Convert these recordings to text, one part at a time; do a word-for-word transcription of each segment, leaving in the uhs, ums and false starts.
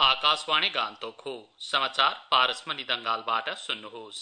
आकाशवाणी गान्तोक हो। समाचार पारसमणि दंगालबाट सुन्नुहोस्।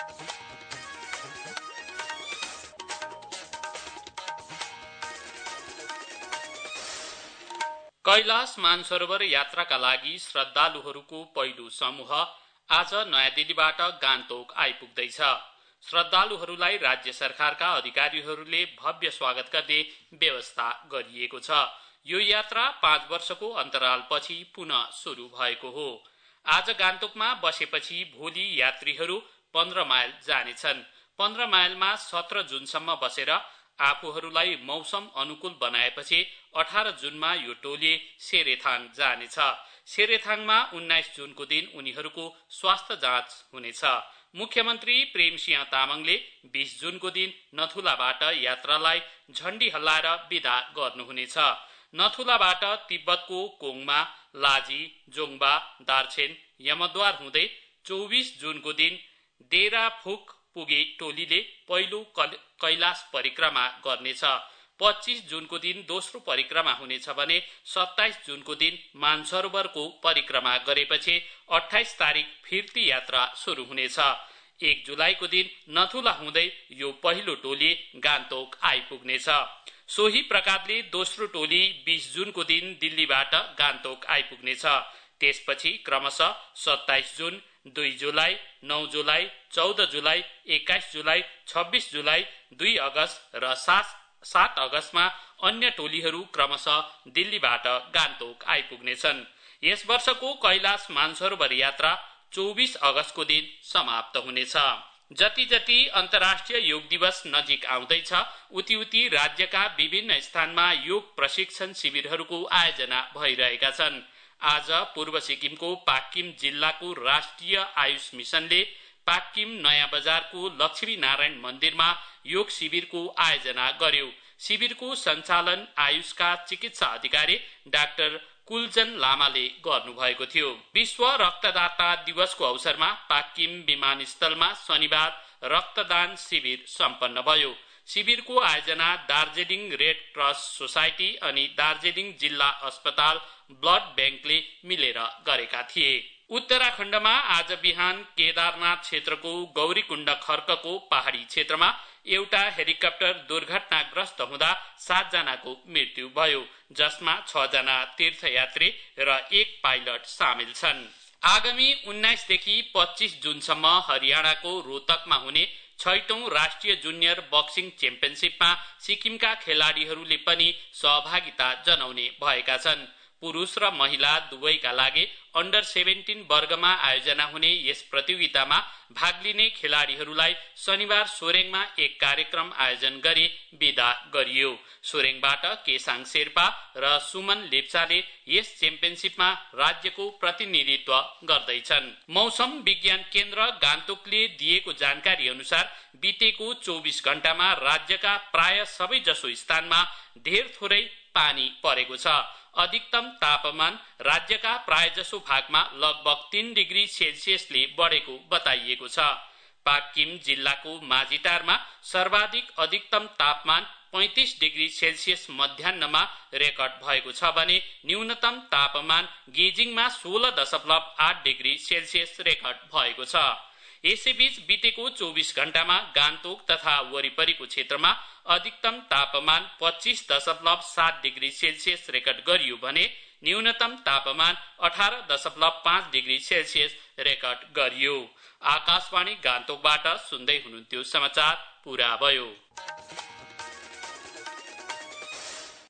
कैलाश मानसरोवर यात्राका लागि श्रद्धालुहरूको पहिलो समूह आज नयाँ दिल्लीबाट गान्तोक आइपुग्दैछ। श्रद्धालुहरूलाई राज्य सरकारका अधिकारीहरूले भव्य स्वागत गर्ने व्यवस्था गरिएको छ। यो यात्रा पाँच वर्षको अन्तरालपछि पुनः सुरु भएको हो। आज गान्तोकमा बसेपछि भोलि यात्रीहरू पन्ध्र माइल जानेछन्। पन्ध्र माइलमा सत्र जुनसम्म बसेर आफूहरूलाई मौसम अनुकूल बनाएपछि अठार जुनमा यो टोली सेरेथाङ जानेछ। सेरेथाङमा उन्नाइस जुनको दिन उनीहरूको स्वास्थ्य जाँच हुनेछ। मुख्यमन्त्री प्रेमसिंह तामाङले बीस जुनको दिन नथुलाबाट यात्रालाई झण्डी हल्लाएर विदा गर्नुहुनेछ। नथुलाबाट तिब्बतको कोङमा, लाजी, जोङबा, दार्छेन, यमद्वार हुँदै चौबीस जुनको दिन डेराफुक पुगे टोलीले पहिलो कैलाश परिक्रमा गर्नेछ। पच्चीस जुनको दिन दोस्रो परिक्रमा हुनेछ भने सत्ताइस जुनको दिन मानसरोवरको परिक्रमा गरेपछि अट्ठाइस तारिक फिर्ती यात्रा सुरु हुनेछ। एक जुलाईको दिन नथुला हुँदै यो पहिलो टोली गान्तोक आइपुग्नेछ। सोही प्रकारले दोस्रो टोली बीस जुनको दिन दिल्लीबाट गान्तोक आइपुग्नेछ। त्यसपछि क्रमशः सत्ताइस जुन, दुई जुलाई, नौ जुलाई, चौध जुलाई, एक्काइस जुलाई, छब्बीस जुलाई, दुई अगस्त र सात अगस्तमा अन्य टोलीहरू क्रमशः दिल्लीबाट गान्तोक आइपुग्नेछन्। यस वर्षको कैलाश मानसरोवर यात्रा चौबीस अगस्तको दिन समाप्त हुनेछ। जति जति अन्तर्राष्ट्रिय योग दिवस नजिक आउँदैछ उति उति राज्यका विभिन्न स्थानमा योग प्रशिक्षण शिविरहरूको आयोजना भइरहेका छन्। आज पूर्व सिक्किमको पाक्किम जिल्लाको राष्ट्रिय आयुष मिशनले पाक्किम नयाँ बजारको लक्ष्मी नारायण मन्दिरमा योग शिविरको आयोजना गर्यो। शिविरको सञ्चालन आयुषका चिकित्सा अधिकारी डाक्टर कुलजन लामाले गर्नुभएको थियो। विश्व रक्तदाता दिवसको अवसरमा पाक्किम विमानस्थलमा शनिबार रक्तदान शिविर सम्पन्न भयो। शिविरको आयोजना दार्जिलिङ रेड क्रस सोसाइटी अनि दार्जिलिङ जिल्ला अस्पताल ब्लड ब्याङ्कले मिलेर गरेका थिए। उत्तराखण्डमा आज बिहान केदारनाथ क्षेत्रको गौरीकुण्ड खर्कको पहाडी क्षेत्रमा एउटा हेलिकप्टर दुर्घटनाग्रस्त हुँदा सात जनाको मृत्यु भयो, जसमा छ जना तीर्थयात्री र एक पाइलट सामेल छन्। आगामी उन्नाइस देखि पच्चीस जुनसम्म हरियाणाको रोहतकमा हुने छैटौं राष्ट्रिय जुनियर बक्सिङ च्याम्पियनशिपमा सिक्किमका खेलाड़ीहरूले पनि सहभागिता जनाउने भएका छन्। पुरुष र महिला दुवैका लागि अन्डर सेभेन्टीन वर्गमा आयोजना हुने यस प्रतियोगितामा भाग लिने खेलाड़ीहरूलाई शनिबार सोरेङमा एक कार्यक्रम आयोजन गरी विदा गरियो। सोरेङबाट केसाङ शेर्पा र सुमन लेप्चाले यस च्याम्पियनशिपमा राज्यको प्रतिनिधित्व गर्दैछन्। मौसम विज्ञान केन्द्र गान्तोकले दिएको जानकारी अनुसार बितेको चौबीस घण्टामा राज्यका प्राय सबै जसो स्थानमा धेर थोरै पानी परेको छ। अधिकतम तापमान राज्यका प्रायजसो भागमा लगभग तीन डिग्री सेल्सियसले बढेको बताइएको छ। पाक्किम जिल्लाको माझीटारमा सर्वाधिक अधिकतम तापमान पैंतीस डिग्री सेल्सियस मध्याहमा रेकर्ड भएको छ भने न्यूनतम तापमान गेजिङमा सोह्र दशमलव आठ डिग्री सेल्सियस रेकर्ड भएको छ। यसैबीच बितेको चौबीस घण्टामा गान्तोक तथा वरिपरिको क्षेत्रमा अधिकतम तापमान पच्चीस दशमलव सात डिग्री सेल्सियस रेकर्ड गरियो भने न्यूनतम तापमान अठार दशमलव पाँच डिग्री सेल्सियस रेकर्ड गरियो। आकाशवाणी गान्तोकबाट सुन्दै हुनुहुन्थ्यो। समाचार पूरा भयो।